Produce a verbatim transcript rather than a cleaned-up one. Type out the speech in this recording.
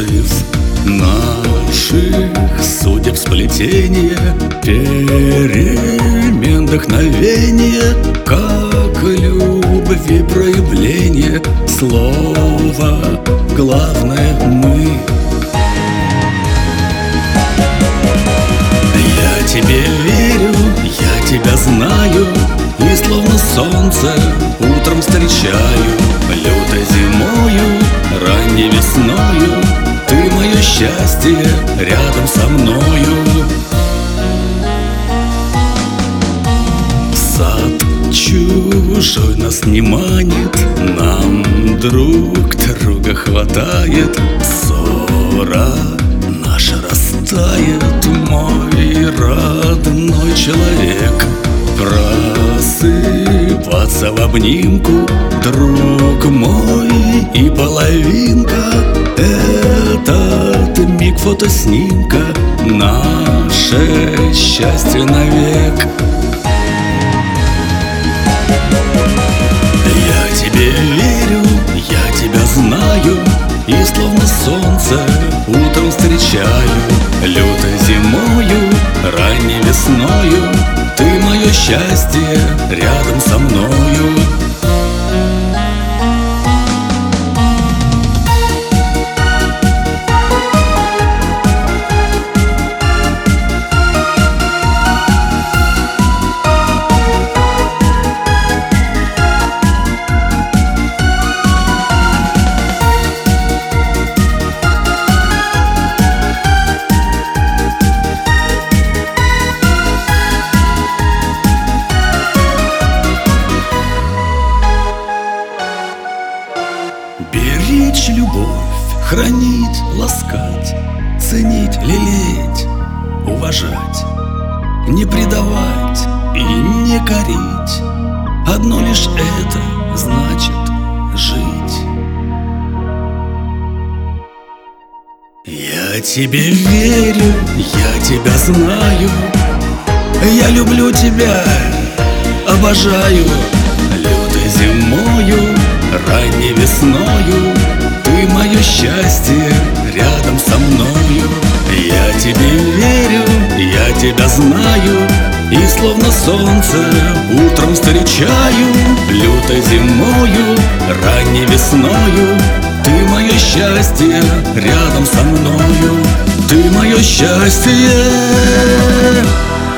из наших судеб сплетение, перемен вдохновение, как любви проявление. Слово главное мы. Я тебе верю, я тебя знаю, и словно солнце утром встречаю. Лютой зимою, ранней весною, ты мое счастье рядом со мною. Сад чужой нас не манит, нам друг друга хватает. Ссора наша растает, мой родной человек. Просыпаться в обнимку, друг мой и половинка. Этот миг фотоснимка, наше счастье навек. Я тебе верю, я тебя знаю, и словно солнце утром встречаю. Лютой зимою, ранней весною, ты мое счастье рядом со мною. Беречь любовь, хранить, ласкать, ценить, лелеять, уважать, не предавать и не корить. Одно лишь это значит жить. Я тебе верю, я тебя знаю, я люблю тебя, обожаю. Лютой зимою, ранней весною, ты мое счастье рядом со мною. Я тебе верю, я тебя знаю, и словно солнце утром встречаю. Лютой зимою, ранней весною, ты мое счастье рядом со мною. Ты мое счастье.